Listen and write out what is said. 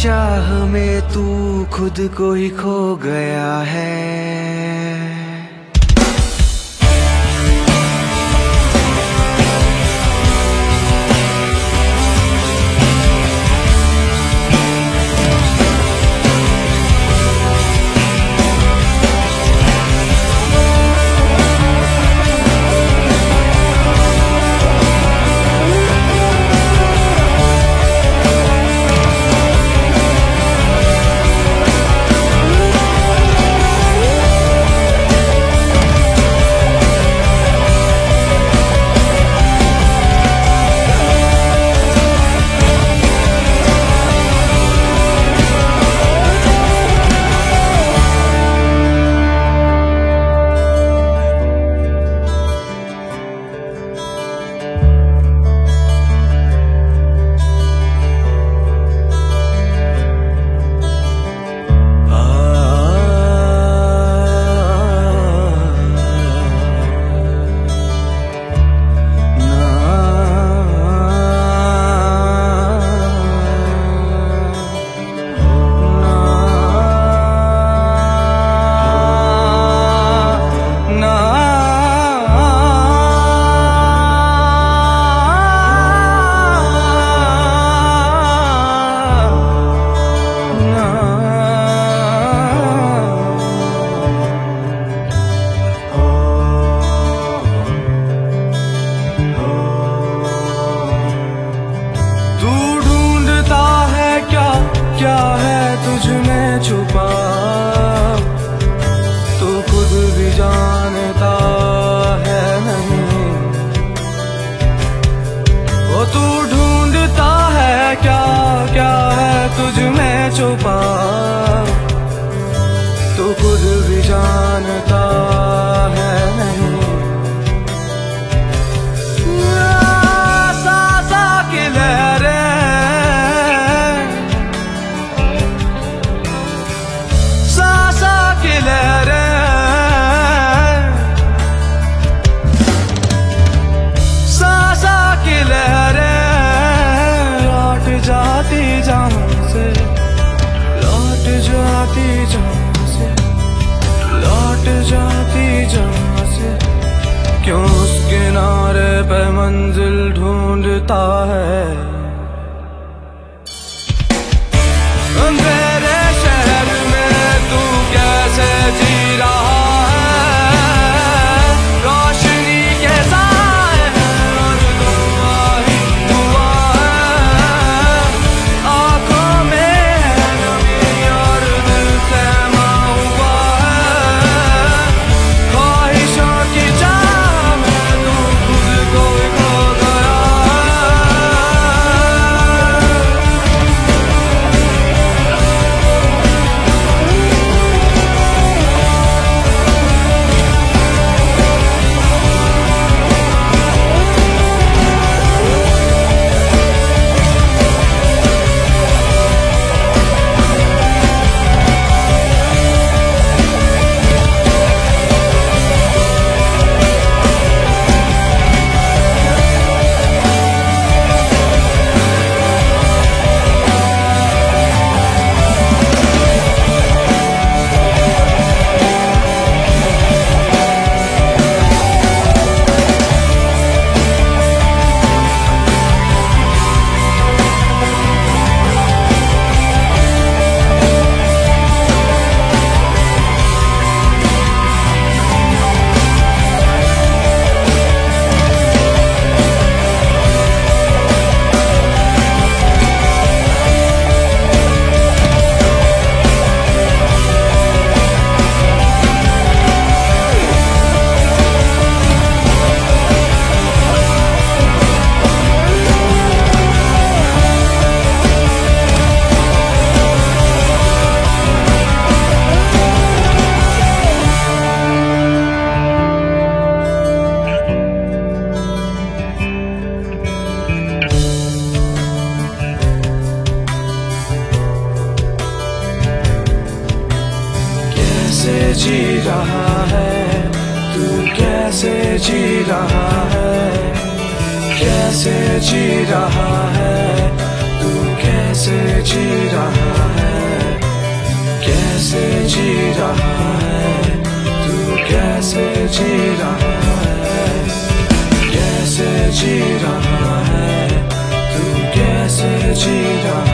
चाह में तू खुद को ही खो गया है। क्या है तुझ में छुपा, तू खुद भी जानता है नहीं। वो तू ढूंढता है क्या, क्या है तुझ में छुपा, तू खुद भी जानता है नहीं। सा की लहरें, जाती जहाँ से लौट जाती, जहाँ से लौट जाती, जहाँ से क्यों उस किनारे पे मंजिल ढूंढता है। अंधेरे शहर में तू कैसे जी रहा है, रोशनी के साए और दुआ ही दुआ है। आँखों में है नमी और दिल सहमा हुआ है। ख्वाहिशों की चाह में तू खुद को खो गया कैसे जी रहा है तू, कैसे जी रहा है, कैसे जी रहा है तू, कैसे कैसे जी रहा है, कैसे जी रहा है, तू कैसे जी रहा है, कैसे जी रहा है, तू कैसे जी रहा है।